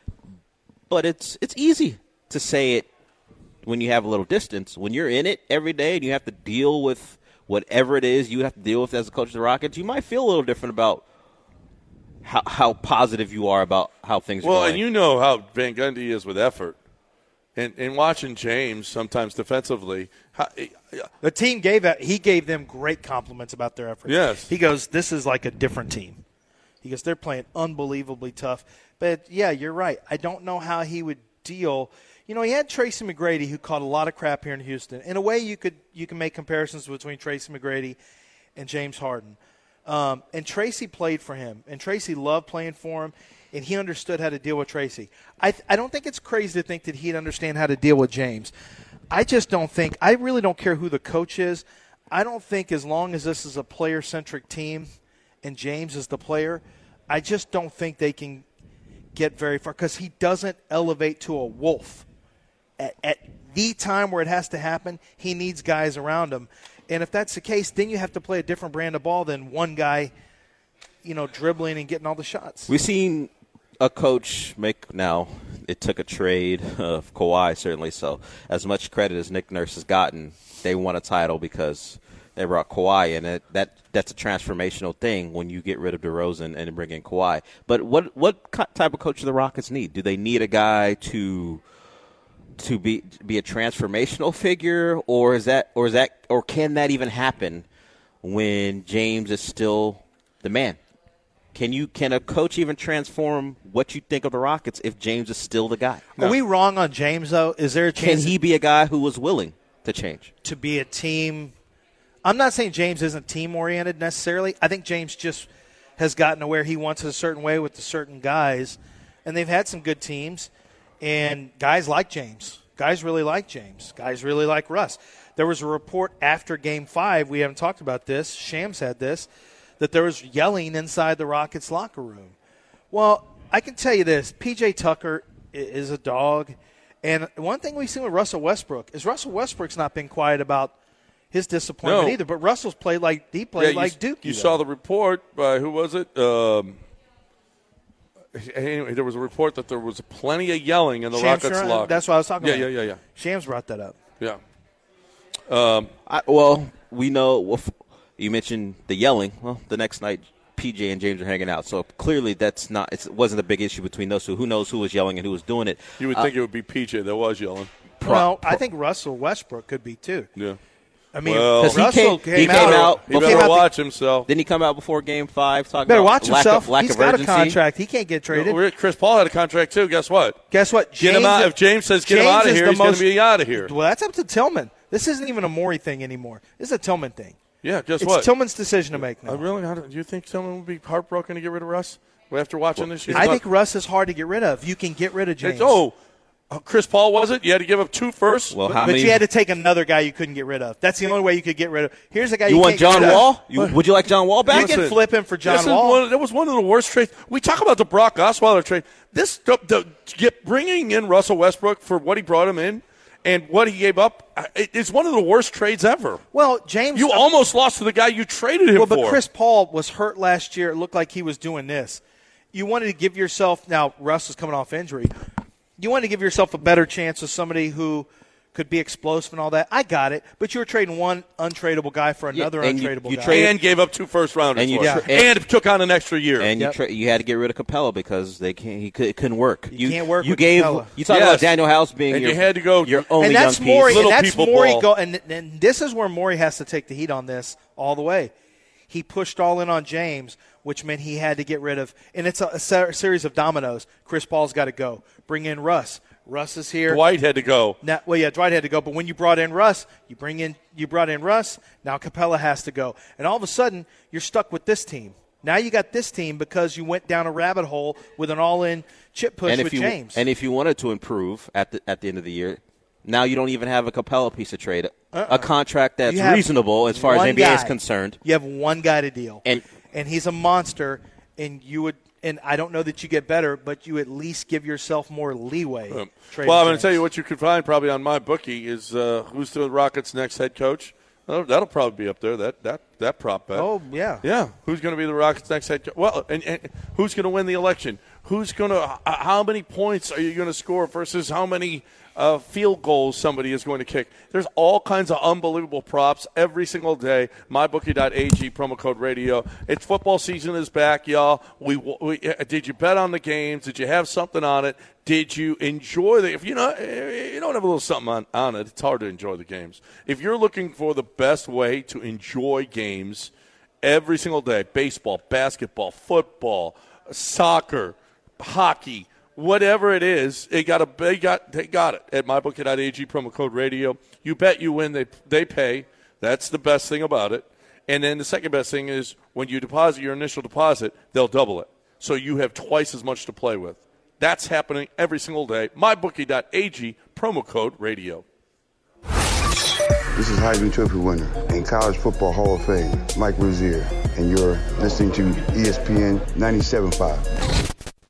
But it's it's easy to say it when you have a little distance. When you're in it every day and you have to deal with whatever it is you have to deal with as a coach of the Rockets, you might feel a little different about how, how positive you are about how things
well,
are going.
And you know how Van Gundy is with effort. And, and watching James sometimes defensively, how,
the team gave that, he gave them great compliments about their effort.
Yes,
he goes, "This is like a different team." He goes, "They're playing unbelievably tough." But yeah, you're right. I don't know how he would deal. You know, he had Tracy McGrady, who caught a lot of crap here in Houston. In a way, you could you can make comparisons between Tracy McGrady and James Harden. Um, and Tracy played for him, and Tracy loved playing for him. And he understood how to deal with Tracy. I th- I don't think it's crazy to think that he'd understand how to deal with James. I just don't think – I really don't care who the coach is. I don't think as long as this is a player-centric team and James is the player, I just don't think they can get very far because he doesn't elevate to a wolf. At, at the time where it has to happen, he needs guys around him. And if that's the case, then you have to play a different brand of ball than one guy, you know, dribbling and getting all the shots.
We've seen – a coach make now it took a trade of Kawhi, certainly so. As much credit as Nick Nurse has gotten, they won a title because they brought Kawhi in. It that that's a transformational thing when you get rid of DeRozan and bring in Kawhi. But what what type of coach do the Rockets need? Do they need a guy to to be be a transformational figure, or is that or is that or can that even happen when James is still the man? Can you can a coach even transform what you think of the Rockets if James is still the guy?
No. Are we wrong on James, though? Is there a chance
Can he be a guy who was willing to change?
To be a team – I'm not saying James isn't team-oriented necessarily. I think James just has gotten to where he wants it a certain way with the certain guys. And they've had some good teams. And guys like James. Guys really like James. Guys really like Russ. There was a report after Game five. We haven't talked about this. Shams had this. That there was yelling inside the Rockets locker room. Well, I can tell you this. P J Tucker is a dog. And one thing we've seen with Russell Westbrook is Russell Westbrook's not been quiet about his disappointment
no.
either. But Russell's played like he played
yeah,
like
you,
Dookie.
You
though.
saw the report by, who was it? Um, anyway, there was a report that there was plenty of yelling in the
Shams
Rockets
Sharon,
locker.
That's what I was talking
yeah,
about.
Yeah, yeah, yeah.
Shams brought that up.
Yeah. Um,
I, well, we know well, – you mentioned the yelling. Well, the next night, P J and James are hanging out. So clearly that's not it wasn't a big issue between those two. Who knows who was yelling and who was doing it?
You would
uh,
think it would be P J that was yelling.
Well, I think Russell Westbrook could be too.
Yeah.
I mean,
well,
Russell
he came,
came,
he
out.
came out.
He better
before,
watch himself.
Didn't he come out before Game Five? Talking
Better
about
watch
lack
himself.
Of, lack
He's
of
got
urgency?
a contract. He can't get traded.
No, Chris Paul had a contract too. Guess what?
Guess what?
Get
James
him out.
is-
If James says get
James
him out of
is
here,
the
he's going
most-
to be out of here.
Well, that's up to Tillman. This isn't even a Morey thing anymore. This is a Tillman thing.
Yeah, guess
It's
what?
Tillman's decision to make now.
Uh, really? How do you think someone would be heartbroken to get rid of Russ after watching this year?
I think Russ is hard to get rid of. You can get rid of James.
It's, oh, uh, Chris Paul wasn't. You had to give up two firsts.
Well,
but,
how
but
many?
you had to take another guy you couldn't get rid of. That's the only way you could get rid of. Here's a guy you,
you want
can't get
John
rid of.
Wall? You, would you like John Wall
You
back?
can
Listen,
flip him for John
this is
Wall.
one- that was one of the worst trades. We talk about the Brock Osweiler trade. This the, the, get, bringing in Russell Westbrook for what he brought him in and what he gave up uh, it, it's one of the worst trades ever.
Well, James,
You almost lost to the guy you traded him
well, but
for.
Chris Paul was hurt last year. It looked like he was doing this. You wanted to give yourself now. Russ is coming off injury. You wanted to give yourself a better chance of somebody who could be explosive and all that. I got it, but you were trading one untradeable guy for
Yeah,
another
and you-
untradeable
you
guy.
trade-
and gave up two first rounders
And you
for him.
tra-
and, took on an extra year.
And
Yep.
you tra- you had to get rid of Capella because they can't. He could, it couldn't work.
You can't work
You
with
gave.
Capella.
You talk
Yes.
about Daniel House being
And
your,
you had to go-
your only
and that's
young
Morey.
piece.
Little
And that's
people
Morey
ball.
go. And, and this is where Morey has to take the heat on this all the way. He pushed all in on James, which meant he had to get rid of. And it's a, a ser- series of dominoes. Chris Paul's got to go. Bring in Russ. Russ is here.
Dwight had to go.
Now, well, yeah, Dwight had to go, but when you brought in Russ, you bring in you brought in Russ. Now Capella has to go, and all of a sudden you're stuck with this team. Now you got this team because you went down a rabbit hole with an all-in chip push
and if
with
you
James.
and if you wanted to improve at the at the end of the year, now you don't even have a Capella piece of trade,
Uh-uh.
a contract that's
You have
reasonable as far as
one
the N B A is
guy.
concerned.
You have one guy to deal,
And-
and he's a monster. And you would, and I don't know that you get better, but you at least give yourself more leeway.
Um,
trading
well, I'm going to
James.
tell you what you can find probably on my bookie is uh, who's the Rockets' next head coach. Oh, that'll probably be up there. That that that prop bet.
Oh yeah,
Yeah, who's going to be the Rockets' next head coach? Well, and, and who's going to win the election? Who's going to? Uh, how many points are you going to score versus how many uh, field goals somebody is going to kick? There's all kinds of unbelievable props every single day. my bookie dot a g promo code radio. It's football season is back, y'all. We, we did you bet on the games? Did you have something on it? Did you enjoy the? If you know you don't have a little something on, on it, it's hard to enjoy the games. If you're looking for the best way to enjoy games every single day, baseball, basketball, football, soccer, hockey, whatever it is, they got a they got they got it at my bookie dot a g promo code radio. You bet, you win, they they pay. That's the best thing about it. And then the second best thing is when you deposit your initial deposit, they'll double it. So you have twice as much to play with. That's happening every single day. my bookie dot a g promo code radio.
This is Heisman Trophy winner and College Football Hall of Fame, Mike Rozier, and you're listening to E S P N ninety-seven point five.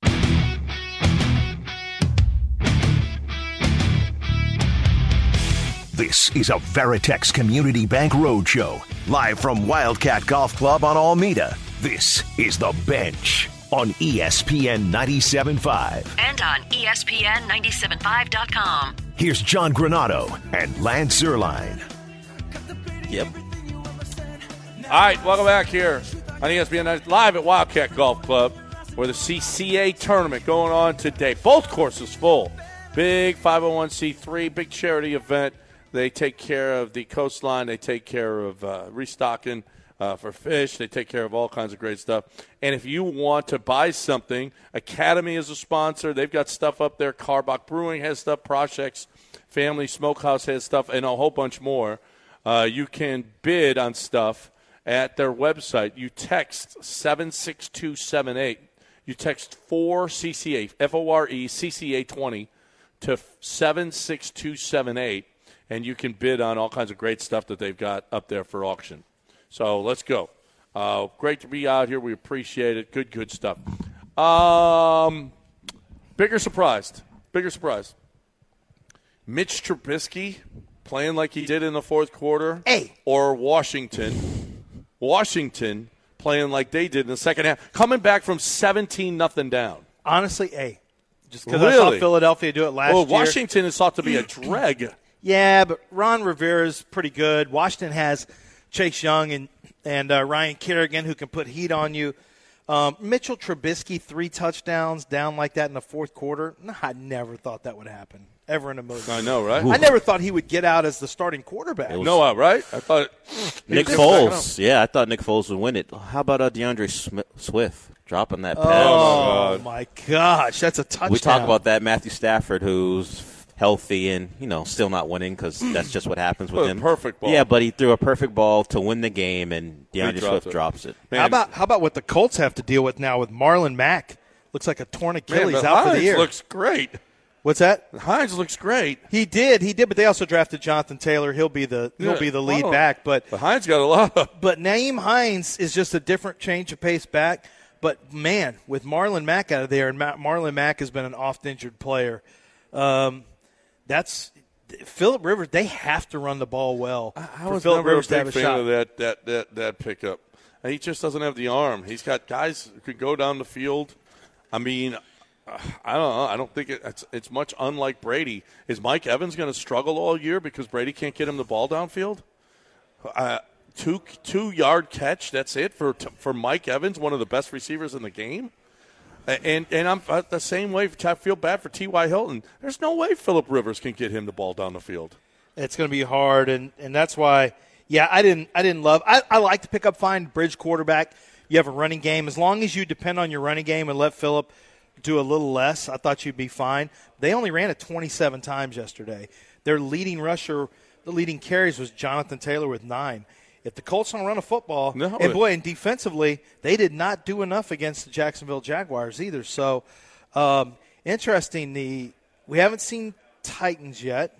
This is a Veritex Community Bank Roadshow, live from Wildcat Golf Club on Alameda. This is The Bench on E S P N ninety-seven point five.
And on E S P N ninety-seven five dot com.
Here's John Granado and Lance Zerline.
Yep.
All right, welcome back here on E S P N live at Wildcat Golf Club, where the C C A tournament going on today. Both courses full. Big five oh one c three, big charity event. They take care of the coastline. They take care of uh, restocking uh, for fish. They take care of all kinds of great stuff. And if you want to buy something, Academy is a sponsor. They've got stuff up there. Carbach Brewing has stuff. Projects Family Smokehouse has stuff, and a whole bunch more. Uh, you can bid on stuff at their website. You text seven six two seven eight. You text four C C A, F O R E, C C A twenty to seven six two seven eight, and you can bid on all kinds of great stuff that they've got up there for auction. So let's go. Uh, great to be out here. We appreciate it. Good, good stuff. Um, bigger surprised. Bigger surprise. Mitch Trubisky playing like he did in the fourth quarter.
Hey.
Or Washington. Washington playing like they did in the second half. Coming back from seventeen nothing down.
Honestly, A. Just because
Really?
I saw Philadelphia do it last
Well,
year.
Washington is thought to be a dreg.
Yeah, but Ron Rivera's pretty good. Washington has Chase Young and, and uh, Ryan Kerrigan who can put heat on you. Um, Mitchell Trubisky, three touchdowns down like that in the fourth quarter. No, I never thought that would happen ever in a million.
I know, right?
I never thought he would get out as the starting quarterback.
was-
No, uh, right? I thought
Nick
was
Foles. Yeah, I thought Nick Foles would win it. How about uh, DeAndre Sm- Swift dropping that pass?
Oh, my gosh. That's a touchdown.
We talk about that Matthew Stafford, who's healthy and, you know, still not winning because that's just what happens with
A
him.
perfect ball.
Yeah, but he threw a perfect ball to win the game, and DeAndre
dropped
Swift
it.
drops it.
Man,
How about how about what the Colts have to deal with now with Marlon Mack? Looks like a torn
man,
Achilles
but
out for
Hines
the year.
looks great.
What's that?
Hines looks great.
He did, he did, but they also drafted Jonathan Taylor. He'll be the he'll
Yeah,
be the lead
well,
back. But
But Hines got a lot of.
but Naeem Hines is just a different change of pace back. But man, with Marlon Mack out of there, and Ma- Marlon Mack has been an oft-injured player. Um, that's Phillip Rivers. They have to run the ball well
I
for
was
Phillip
never
Rivers
a
to have
big
a
fan
shot.
of that, that, that, that pickup. And he just doesn't have the arm. He's got guys who could go down the field. I mean, uh, I don't know. I don't think it, it's, it's much unlike Brady. Is Mike Evans going to struggle all year because Brady can't get him the ball downfield? Uh, two two yard catch. That's it for for Mike Evans, one of the best receivers in the game. And and I'm uh, the same way. I feel bad for T Y. Hilton. There's no way Phillip Rivers can get him the ball down the field.
It's going to be hard, and, and that's why. Yeah, I didn't. I didn't love. I, I like to pick up fine bridge quarterback. You have a running game as long as you depend on your running game and let Phillip do a little less. I thought you'd be fine. They only ran it twenty-seven times yesterday. Their leading rusher, the leading carries was Jonathan Taylor with nine. If the Colts don't run a football,
No,
and boy, and defensively, they did not do enough against the Jacksonville Jaguars either. So, um, interesting. The we haven't seen Titans yet.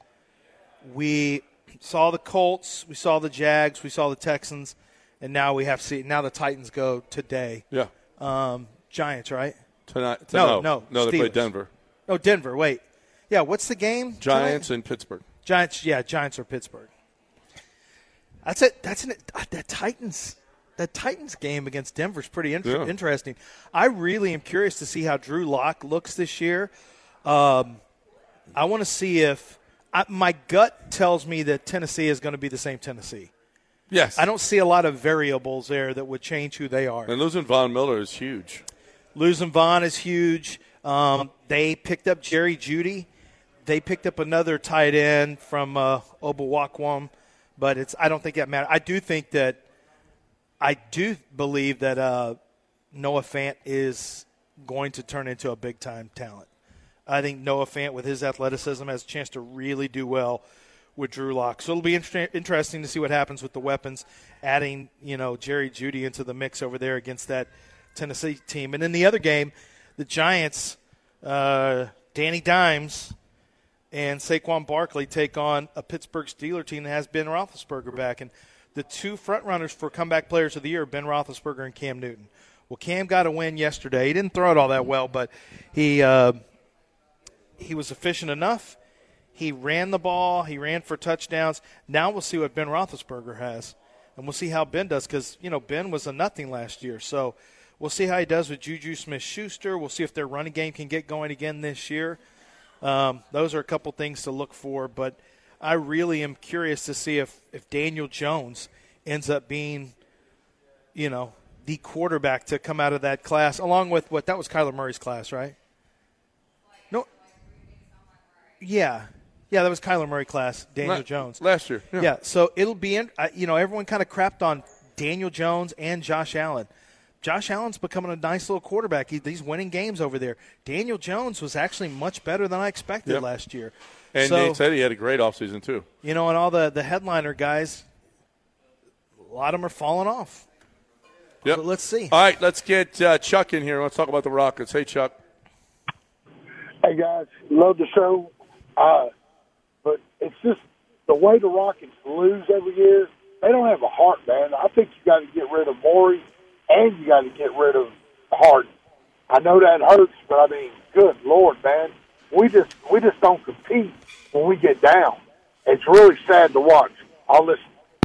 We saw the Colts, we saw the Jags, we saw the Texans, and now we have see now the Titans go today.
Yeah,
Um, Giants, right?
tonight.
No,
no,
no,
no. They play
Steelers.
Denver.
Oh, Denver. Wait, yeah. What's the game?
Giants
tonight?
in Pittsburgh.
Giants. Yeah, Giants or Pittsburgh. That's it. That's an that Titans. That Titans game against Denver is pretty inter-
Yeah.
interesting. I really am curious to see how Drew Lock looks this year. Um, I want to see if I, my gut tells me that Tennessee is going to be the same Tennessee.
Yes,
I don't see a lot of variables there that would change who they are.
And losing Von Miller is huge.
Losing Vaughn is huge. Um, they picked up Jerry Jeudy. They picked up another tight end from uh, Obawakwam, but it's I don't think that matters. I do think that I do believe that uh, Noah Fant is going to turn into a big-time talent. I think Noah Fant, with his athleticism, has a chance to really do well with Drew Lock. So it'll be inter- interesting to see what happens with the weapons, adding, you know, Jerry Jeudy into the mix over there against that Tennessee team. And in the other game, the Giants, uh, Danny Dimes and Saquon Barkley take on a Pittsburgh Steelers team that has Ben Roethlisberger back. And the two front-runners for comeback players of the year are Ben Roethlisberger and Cam Newton. Well, Cam got a win yesterday. He didn't throw it all that well, but he uh, he was efficient enough. He ran the ball. He ran for touchdowns. Now we'll see what Ben Roethlisberger has, and we'll see how Ben does because, you know, Ben was a nothing last year. So we'll see how he does with Juju Smith-Schuster. We'll see if their running game can get going again this year. Um, those are a couple things to look for, but I really am curious to see if, if Daniel Jones ends up being, you know, the quarterback to come out of that class, along with what that was Kyler Murray's class, right? No. Yeah. Yeah, that was Kyler Murray class, Daniel
La-
Jones.
Last year. Yeah.
Yeah, so it'll be, in, uh, you know, everyone kind of crapped on Daniel Jones and Josh Allen. Josh Allen's becoming a nice little quarterback. He, he's winning games over there. Daniel Jones was actually much better than I expected
Yep.
last year.
And
so,
they said he had a great offseason, too.
you know, and all the, the headliner guys, a lot of them are falling off.
Yep.
So let's see.
All right, let's get uh, Chuck in here. Let's talk about the Rockets. Hey, Chuck.
Hey, guys. Love the show. Uh, but it's just the way the Rockets lose every year, they don't have a heart, man. I think you got to get rid of Morey and you got to get rid of Harden. I know that hurts, but, I mean, good Lord, man. We just we just don't compete when we get down. It's really sad to watch. I'll listen.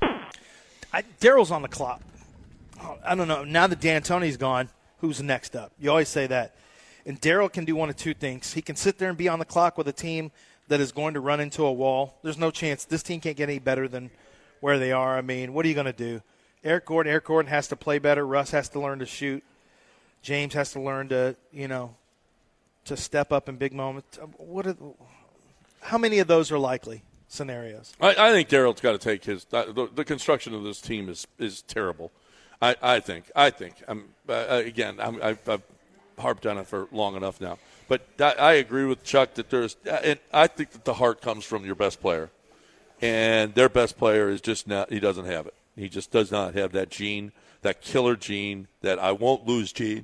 I, Daryl's on the clock. Oh, I don't know. Now that D'Antoni's gone, who's next up? You always say that. And Daryl can do one of two things. He can sit there and be on the clock with a team that is going to run into a wall. There's no chance. This team can't get any better than where they are. I mean, what are you going to do? Eric Gordon, Eric Gordon has to play better. Russ has to learn to shoot. James has to learn to, you know, to step up in big moments. What? Are, how many of those are likely scenarios?
I, I think Daryl's got to take his the, – the construction of this team is, is terrible. I, I think. I think. I'm, uh, again, I'm, I've, I've harped on it for long enough now. But I, I agree with Chuck that there's – and I think that the heart comes from your best player. And their best player is just not – he doesn't have it. He just does not have that gene, that killer gene, that I won't lose gene.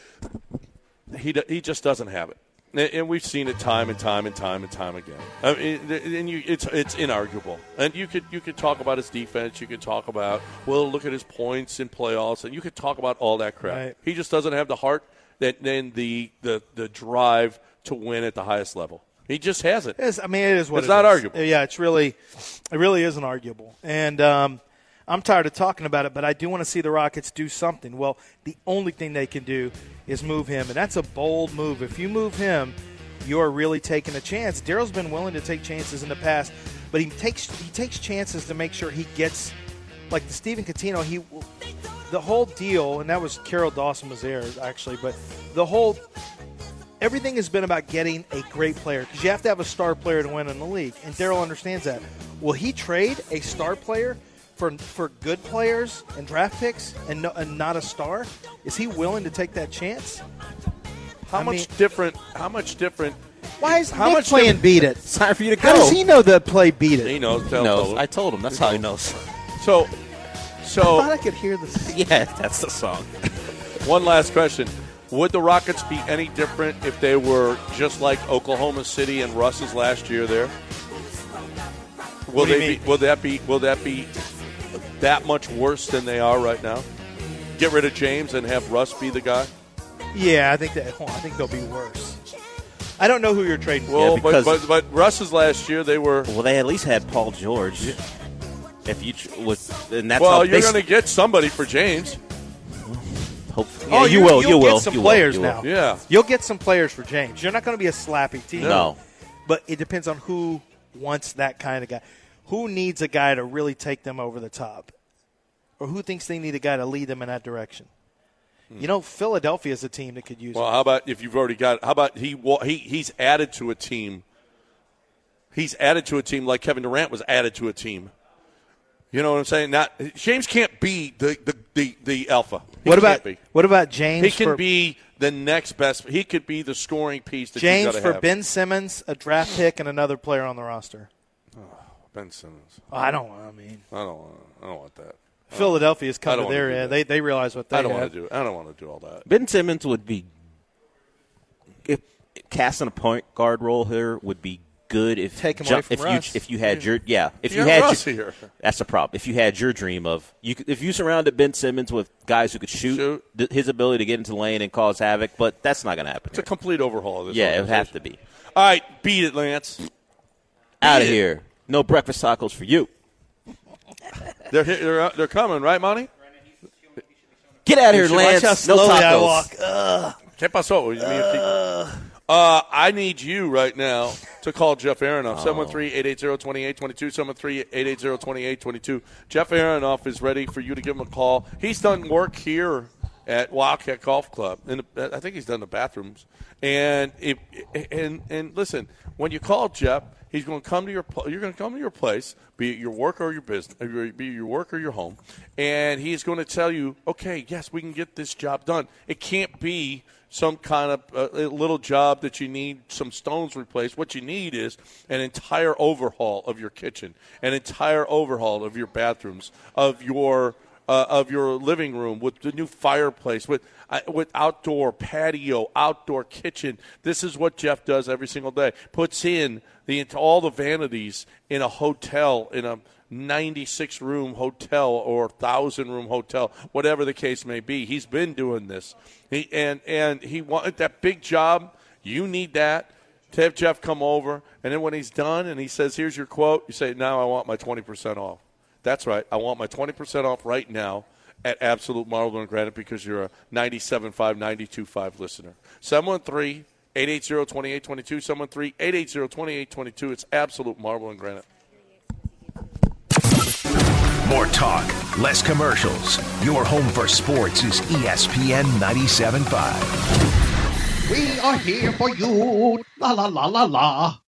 He he just doesn't have it. And we've seen it time and time and time and time again. I mean, and you, it's it's inarguable. And you could you could talk about his defense. You could talk about, well, look at his points in playoffs, and you could talk about all that crap.
Right.
He just doesn't have the heart that and the the the drive to win at the highest level. He just hasn't.
It's, I mean, it is what
it's
it
not
is.
arguable.
Yeah, it's really, it really isn't arguable. And um, I'm tired of talking about it, but I do want to see the Rockets do something. Well, the only thing they can do is move him, and that's a bold move. If you move him, you're really taking a chance. Daryl's been willing to take chances in the past, but he takes he takes chances to make sure he gets, like the Stephen Coutinho, he the whole deal, and that was Carol Dawson was there actually, but the whole everything has been about getting a great player because you have to have a star player to win in the league, and Daryl understands that. Will he trade a star player for for good players and draft picks and, no, and not a star? Is he willing to take that chance?
How
I
much
mean,
different? How much different?
Why is
how
Nick
much
playing
different-
Beat It?
It's time for you to go.
How does he know the play Beat It?
He knows.
He
Tell
knows.
him.
I told him. That's how he knows.
So,
I
so
thought I could hear this.
Yeah, that's the song.
one last question. Would the Rockets be any different if they were just like Oklahoma City and Russ's last year there? Will
What do you
they be?
mean?
Will that be? Will that be that much worse than they are right now? Get rid of James and have Russ be the guy.
Yeah, I think that. Hold on, I think they'll be worse. I don't know who you're trading for.
Well,
Yeah, because-
but, but but Russ's last year they were.
Well, they at least had Paul George. If you tr- was, and that's
Well,
how
you're
they
going to get somebody for James.
hope.
Oh,
Yeah, you
you-
will.
you'll
You will.
get some
you
players
will, you
now.
will.
Yeah.
You'll get some players for James. You're not going to be a slappy team.
No.
But it depends on who wants that kind of guy. Who needs a guy to really take them over the top? Or who thinks they need a guy to lead them in that direction? You know, Philadelphia is a team that could use
Well,
him.
how about if you've already got? How about he wa- he he's added to a team. He's added to a team like Kevin Durant was added to a team. You know what I'm saying? Not James can't be the the, the, the alpha. He
What
can't
about
be.
what about James?
He can
for,
be the next best. He could be the scoring piece that
James
you got to
for
have.
Ben Simmons, a draft pick, and another player on the roster.
Ben Simmons.
Oh, I don't. I mean,
I don't. Want, I don't want that.
Philadelphia's
I
come
don't
to
wanna
their
do
end.
that.
They they realize what they
I don't
have.
want to do. I don't want to do all that.
Ben Simmons would be, if casting a point guard role here would be good if
Take him
ju-
away from
if
Russ.
you if you had your yeah if
You
you,
got
had
Russ
your,
here.
that's the problem. If you had your dream of you could, if you surrounded Ben Simmons with guys who could shoot,
Shoot.
th- his ability to get into the lane and cause havoc, but that's not going to happen.
It's a
here.
complete overhaul of this.
Yeah, it would have to
organization.
be.
All right, beat it, Lance.
Out of
it.
here. No breakfast tacos for you.
They're here- they're they're coming, right, Monty?
Get out of here,
Watch
Lance.
how
No
slowly I
tacos.
walk. Ugh.
¿Qué pasó? You mean if he- Uh, I need you right now to call Jeff Aronoff. seven one three, eight eight zero, two eight two two, seven one three, eight eight zero, two eight two two. Jeff Aronoff is ready for you to give him a call. He's done work here at Wildcat Golf Club. And I think he's done the bathrooms. And if, and and listen, when you call Jeff, he's going to come to your pl- you're going to come to your place, be it your work or your business, be it your work or your home, and he's going to tell you, okay, yes, we can get this job done. It can't be some kind of uh, little job that you need some stones replaced. What you need is an entire overhaul of your kitchen, an entire overhaul of your bathrooms, of your uh, of your living room with the new fireplace, with uh, with outdoor patio, outdoor kitchen. This is what Jeff does every single day. Puts in the all the vanities in a hotel, in a ninety-six room hotel or one thousand room hotel, whatever the case may be. He's been doing this. He, and, and he wanted that big job. You need that to have Jeff come over. And then when he's done and he says, here's your quote, you say, now I want my twenty percent off. That's right. I want my twenty percent off right now at Absolute Marble and Granite because you're a ninety-seven point five, ninety-two point five listener. seven one three, eight eight zero, two eight two two, seven one three, eight eight zero, two eight two two. It's Absolute Marble and Granite.
More talk, less commercials. Your home for sports is E S P N ninety-seven point five.
We are here for you. La la la la la.